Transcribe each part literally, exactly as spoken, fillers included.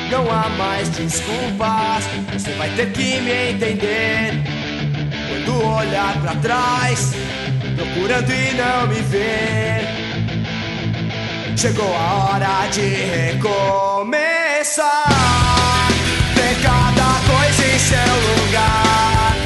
Não há mais desculpas, você vai ter que me entender. Quando olhar pra trás, procurando e não me ver, chegou a hora de recomeçar. Ter cada coisa em seu lugar,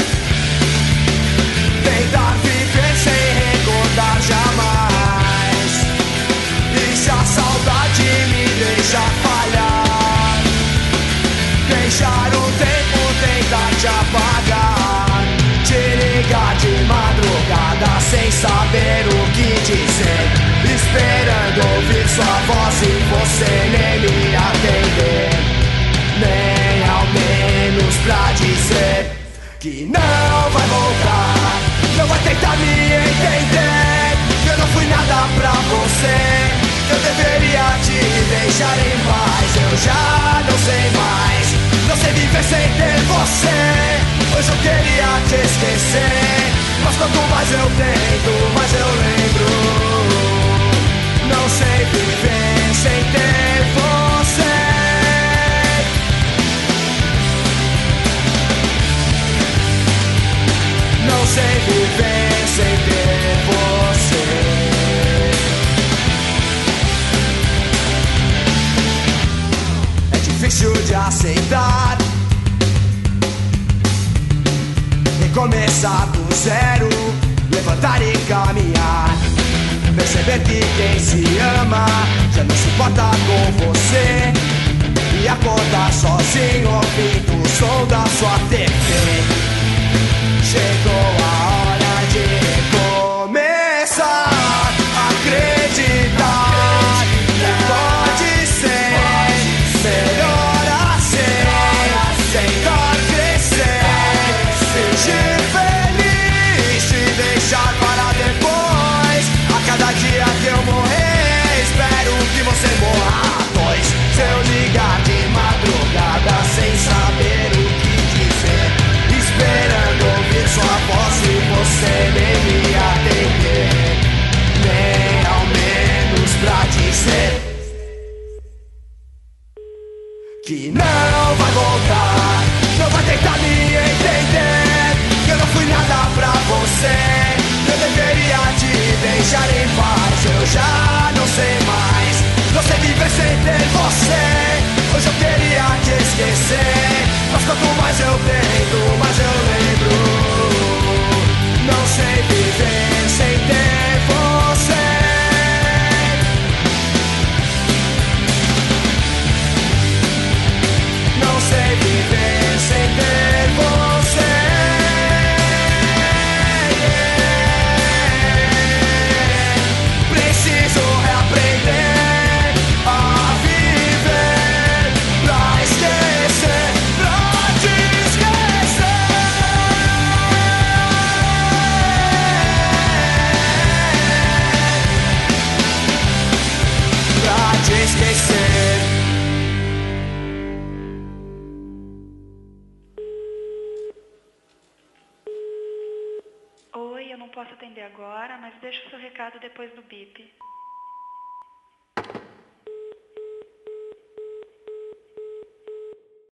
tentar viver sem recordar jamais. E se a saudade me deixa falhar, deixar o tempo tentar te apagar, te ligar de madrugada sem saber o que dizer, esperando ouvir sua voz e você nem me atender, nem ao menos pra dizer que não vai voltar, não vai tentar me entender. Eu não fui nada pra você, eu deveria te deixar em paz. Eu já não sei mais, não sei viver sem ter você. Hoje eu queria te esquecer, mas quanto mais eu tento, mais eu lembro. Não sei viver sem ter você. Não sei viver sem ter você. É difícil de aceitar, recomeçar do zero, levantar e caminhar, perceber que quem se ama já não se importa com você, e acordar sozinho ouvindo o som da sua T V. Chegou a hora de recomeçar, acreditar que pode ser melhor assim, tentar crescer, fingir feliz, te deixar para depois. A cada dia que eu morrer, espero que você morra. Pois se eu ligar de madrugada sem saber o que dizer, esperando ouvir sua voz e você nem me atender, nem ao menos pra dizer que não vai voltar, não vai tentar me entender. Que eu não fui nada pra você, eu deveria te deixar em paz. Eu já não sei mais, não sei viver sem ter você. Hoje eu queria te esquecer, mas quanto mais eu tento, mais eu lembro. Não sei viver sem ter você. Não sei viver sem ter você. Preciso reaprender a viver pra esquecer, pra te esquecer, pra te esquecer. Oi, eu não posso atender agora, mas deixa o seu recado depois do bip.